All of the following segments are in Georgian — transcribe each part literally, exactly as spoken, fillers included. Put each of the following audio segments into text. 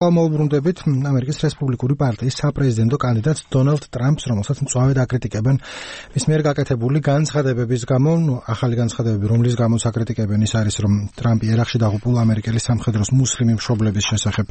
მოვუბრუნდებით ამერიკის რესპუბლიკური პარტიის საპრეზიდენტო კანდიდატს დონალდ ტრამპს, რომელსაც მწვავედ აკრიტიკებენ მის მიერ გაკეთებული განცხადებების გამო. ახალი განცხადებები, რომლის გამოც აკრიტიკებენ, ის არის, რომ ტრამპი ერაყში დაღუპულ ამერიკელი სამხედროს მუსლიმი მშობლების შესახებ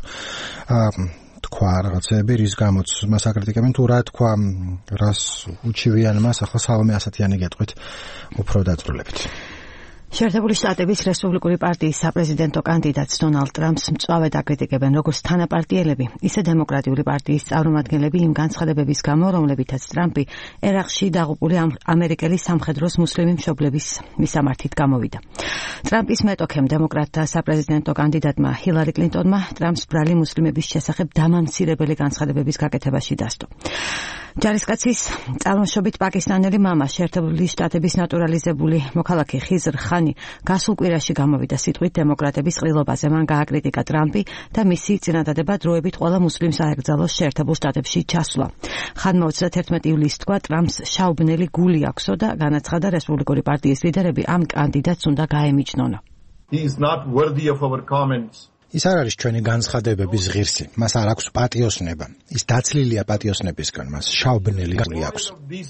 თქვა რაღაცები, რის გამოც მას აკრიტიკებენ, თუ რა თქვა, რას უჩივიან მას. ახლა სალომე ასათიანი გეტყვით უფრო დაწვრილებით. შეერთებული შტატების რესპუბლიკური პარტიის საპრეზიდენტო კანდიდატს დონალდ ტრამპს მწვავედ აკრიტიკებენ როგორც თანაპარტიელები, ისე დემოკრატიული პარტიის წარმომადგენლები იმ განცხადებების გამო, რომლებითაც ტრამპი ერაყში დაღუპული ამერიკელი სამხედროს მუსლიმი მშობლების მისამართით გამოვიდა. ტრამპის მეტოქემ დემოკრატთა საპრეზიდენტო კანდიდატმა ჰილარი კლინტონმა ტრამპს ბრალი მუსლიმების შესახებ დამამცირებელი განცხადებების გაკეთებაში დასდო. ჯარისკაცის წარმოშობით პაკისტანელი მამა, შეერთებული შტატების ნატურალიზებული მოქალაქე ხიზრ ხანი გასულ კვირაში გამოვიდა სიტყვით დემოკრატების ყრილობაზე. მან გააკრიტიკა ტრამპი და მისი წინადადება დროებით ყველა მუსლიმს აეკრძალოს შეერთებულ შტატებში ჩასვლა. ხანმა ოცდაათერთმეტი ივლისს თქვა, ტრამპს შაუბნელი გული აქვსო და განაცხადა, რესპუბლიკური პარტიის ლიდერები ამ კანდიდატს უნდა გაემიჯნონო. He is not worthy of our comments. ის არ არის ჩვენი განცხადებების ღირსი. მას არ აქვს პატიოსნება. ის დაცლილია პატიოსნებისგან, მას შაუბნელი გული აქვს.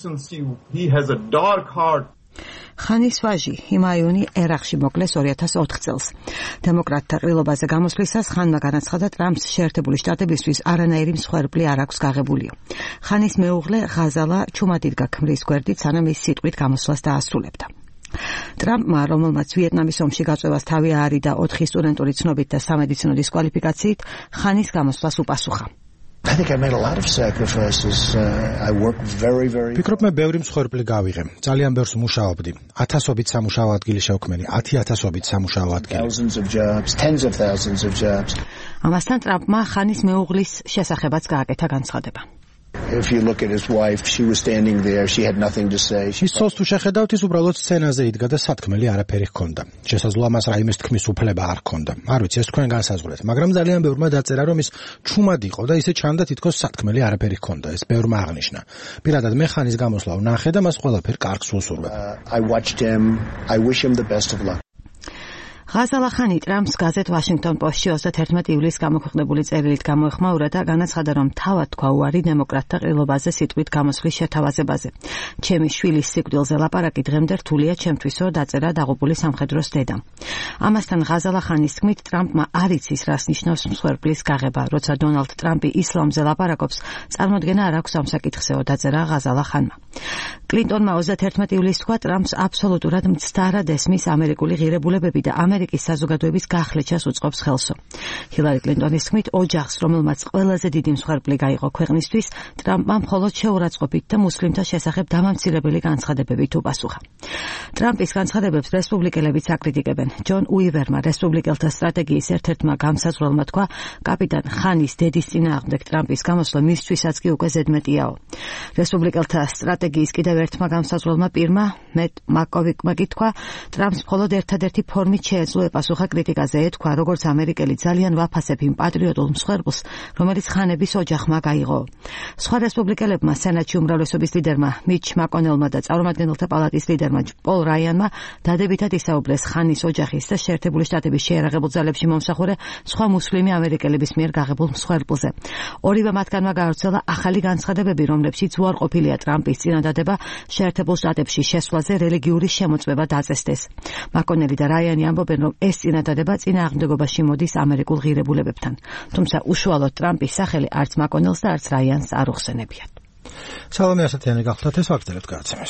He has a dark heart. ხანის ვაჟი ჰიმაიუნი ერაყში მოკლეს ორი ათას ოთხ წელს. დემოკრატთა ყრილობაზე გამოსვლისას ხანმა განაცხადა, ტრამპს შეერთებული შტატებისთვის არანაირი მსხვერპლი არ აქვს გაღებულიო. ხანის მეუღლე ღაზალა ჩუმად იდგა ქმრის გვერდით, სანამ ის სიტყვით გამოსვლას დაასრულებდა. ტრამპმა, რომელმაც ვიეტნამის ომში გაწევას თავი აარიდა ოთხი სტუდენტური ცნობით და სამედიცინო დისკვალიფიკაციით, ხანის გამოსვლას უპასუხა. I think I made a lot of sacrifices. Uh, I worked very very ფიქრობ მე ბევრი მსხვერპლი გავიღე. ძალიან ბევრს მუშაობდი. ათასობით სამუშაო ადგილი შევქმენი, ათი ათასობით სამუშაო ადგილი. Thousands of jobs, tens of thousands of jobs. ამასთან ტრამპმა ხანის მეუღლის შესახებაც გააკეთა განცხადება. If you look at his wife, she was standing there, she had nothing to say. ის ცოლს თუ შეხედავთ, ის უბრალოდ სცენაზე იდგა და სათქმელი არაფერი ჰქონდა. შესაძლოა მას რაიმეს თქმის უფლება არ ჰქონდა. არ ვიცი, ეს თქვენ განსაზღვრეთ, მაგრამ ძალიან ბევრმა დაწერა, რომ ის ჩუმად იყო და ისე ჩანდა თითქოს სათქმელი არაფერი ჰქონდა. ეს ბევრმა აღნიშნა. პირადად მე ხანის გამოსვლა ვნახე და მას ყველაფერი კარგს უსურვებ. Uh, I watched him. I wish him the best of luck. ღაზალა ხანი ტრამპს გაზეთ ვაშინგტონ პოსტში ოცდაათერთმეტი ივლისს გამოქვეყნებული წერილით გამოეხმაურა და განაცხადა, რომ თავად თქვა უარი დემოკრატთა ყრილობაზე სიტყვით გამოსვლის შეთავაზებაზე. ჩემი შვილის სიკვდილზე ლაპარაკი დღემდე რთულია ჩემთვისო, დაწერა დაღუპული სამხედროს დედამ. ამასთან ღაზალა ხანის თქმით, ტრამპმა არ იცის, რას ნიშნავს მსხვერპლის გაღება. როცა დონალდ ტრამპი ისლამზე ლაპარაკობს, წარმოდგენა არ აქვს ამ საკითხზეო, დაწერა ღაზალა ხანმა. კლინტონმა ოცდაათერთმეტი ივლისს თქვა, ტრამპს აბსოლუტურად მცდარად ესმის ამერიკული ღირებულებები და ამერიკის საზოგადოების გახლეჩას უწყობს ხელსო. ჰილარი კლინტონის თქმით, ოჯახს, რომელმაც ყველაზე დიდი მსხვერპლი გაიღო ქვეყნისთვის, ტრამპმა მხოლოდ შეურაცხყოფით და მუსლიმთა შესახებ დამამცირებელი განცხადებებით უპასუხა. ტრამპის განცხადებებს რესპუბლიკელებიც აკრიტიკებენ. ჯონ უივერმა, რესპუბლიკელთა სტრატეგიის ერთ-ერთმა გამსაზღვრელმა თქვა, კაპიტან ხანის დედის წინააღმდეგ ტრამპის გამოსვლა მისთვისაც კი უკვე ზედმეტიაო. რესპუბლიკელთა სტრატეგიის კიდევ ერთმა გამსაზღვრელმა პირმა, მეტ მაკოვიკმა კი თქვა, ტრამპს მხოლოდ ერთადერთი ფორმით შეეძლო ეპასუხა კრიტიკაზე, ეთქვა, როგორც ამერიკელი ძალიან ვაფასებ იმ პატრიოტულ მსხვერპლს, რომელიც ხანების ოჯახმა გაიღო. სხვა რესპუბლიკელებმა, სენატში უმრავლესობის ლიდერმა მიჩ მაკონელმა და წარმომადგენელთა პალატის ლიდერმა პოლ რაიანმა დადებითად ისაუბრეს ხანის ოჯახის და შეერთებული შტატების შეიარაღებულ ძალებში მომსახურე სხვა მუსლიმი ამერიკელების მიერ გაღებულ მსხვერპლზე. ორივე მათგანმა გაავრცელა ახალი განცხადებები, რომლებშიც უარყოფილია ტრამპის წინადადება შეერთებულ შტატებში შესვლაზე რელიგიური შემოწმება დაწესდეს. მაკონელი და რაიანი ამბობენ, რომ ეს წინადადება წინააღმდეგობაში მოდის ამერიკულ ღირებულებებთან. თუმცა უშუალოდ ტრამპის სახელი არც მაკონელს და არც რაიანს არ უხსენებიათ. სალომე ასათიანი გახლდათ, ეს ვაგრძელებთ გადაცემას.